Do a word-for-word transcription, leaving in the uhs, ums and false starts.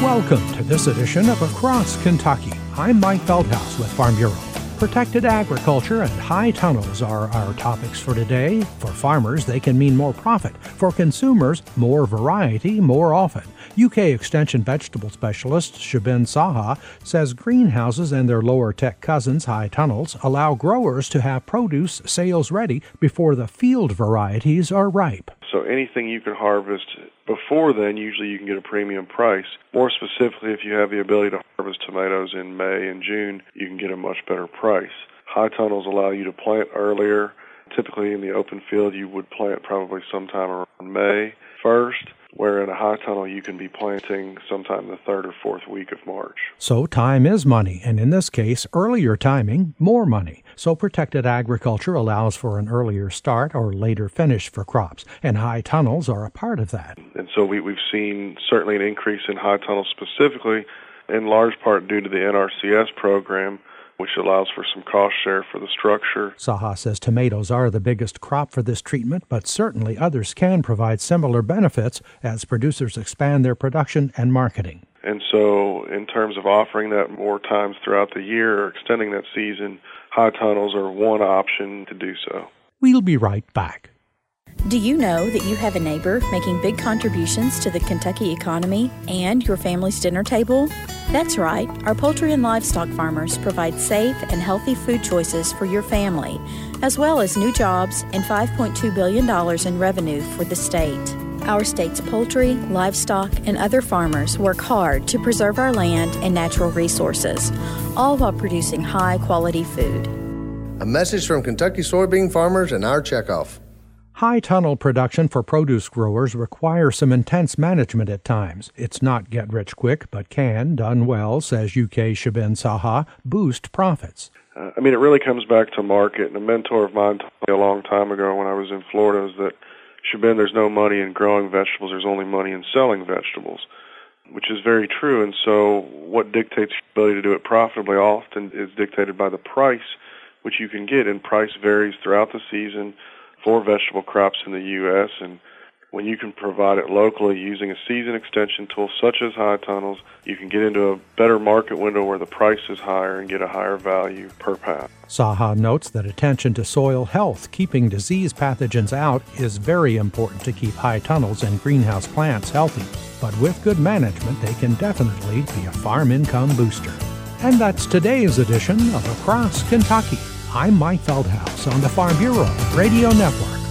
Welcome to this edition of Across Kentucky. I'm Mike Feldhaus with Farm Bureau. Protected agriculture and high tunnels are our topics for today. For farmers, they can mean more profit. For consumers, more variety more often. U K Extension vegetable specialist Shubin Saha says greenhouses and their lower-tech cousins, high tunnels, allow growers to have produce sales ready before the field varieties are ripe. So anything you can harvest before then, usually you can get a premium price. More specifically, if you have the ability to harvest tomatoes in May and June, you can get a much better price. High tunnels allow you to plant earlier. Typically in the open field, you would plant probably sometime around May first, where in a high tunnel you can be planting sometime the third or fourth week of March. So time is money, and in this case, earlier timing, more money. So protected agriculture allows for an earlier start or later finish for crops, and high tunnels are a part of that. And so we, we've seen certainly an increase in high tunnels specifically, in large part due to the N R C S program, which allows for some cost share for the structure. Saha says tomatoes are the biggest crop for this treatment, but certainly others can provide similar benefits as producers expand their production and marketing. And so in terms of offering that more times throughout the year or extending that season, high tunnels are one option to do so. We'll be right back. Do you know that you have a neighbor making big contributions to the Kentucky economy and your family's dinner table? That's right. Our poultry and livestock farmers provide safe and healthy food choices for your family, as well as new jobs and five point two billion dollars in revenue for the state. Our state's poultry, livestock, and other farmers work hard to preserve our land and natural resources, all while producing high-quality food. A message from Kentucky soybean farmers and our checkoff. High tunnel production for produce growers requires some intense management at times. It's not get-rich-quick, but can, done well, says U K Shubin Saha, boost profits. Uh, I mean, it really comes back to market. And a mentor of mine told me a long time ago when I was in Florida is that, Shubin, there's no money in growing vegetables, there's only money in selling vegetables, which is very true. And so what dictates your ability to do it profitably often is dictated by the price which you can get, and price varies throughout the season for vegetable crops in the U S, and when you can provide it locally using a season extension tool such as high tunnels, you can get into a better market window where the price is higher and get a higher value per pound. Saha notes that attention to soil health, keeping disease pathogens out, is very important to keep high tunnels and greenhouse plants healthy. But with good management, they can definitely be a farm income booster. And that's today's edition of Across Kentucky. I'm Mike Feldhaus on the Farm Bureau Radio Network.